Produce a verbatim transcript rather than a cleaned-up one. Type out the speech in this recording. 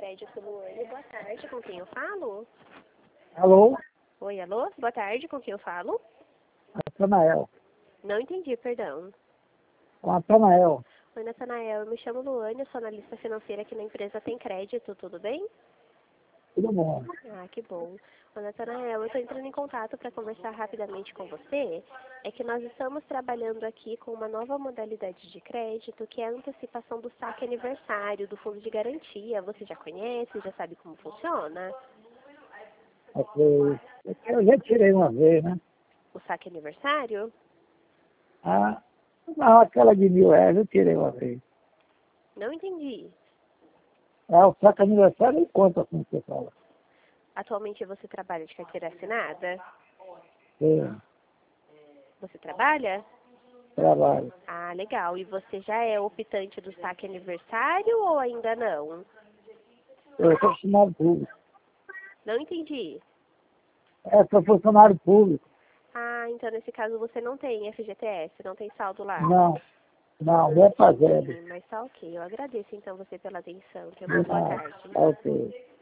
Crédito Luane. Boa tarde, com quem eu falo? Alô? Oi, alô? Boa tarde, com quem eu falo? Natanael. Não entendi, perdão. Com Natanael. Oi, Natanael, eu me chamo Luane, eu sou analista financeira aqui na empresa Tem Crédito, tudo bem? Tudo bom? Ah, que bom. Ô, Natanael, eu estou entrando em contato para conversar rapidamente com você. É que nós estamos trabalhando aqui com uma nova modalidade de crédito, que é a antecipação do saque aniversário do fundo de garantia. Você já conhece, já sabe como funciona? Ok. Eu já tirei uma vez, né? O saque aniversário? Ah, não, aquela de mil reais eu tirei uma vez. Não entendi. Ah, o saco aniversário e conta como você fala. Atualmente você trabalha de carteira assinada? Sim, Você trabalha? trabalho. Ah, legal. E você já é optante do saque aniversário ou ainda não? Eu sou funcionário público. Não entendi. É, sou funcionário público. Ah, então nesse caso você não tem F G T S, não tem saldo lá. Não, não, não Ah, é fazendo. entendi. Mas tá ok. Eu agradeço então você pela atenção. Tenha De uma boa nada. tarde. Ok.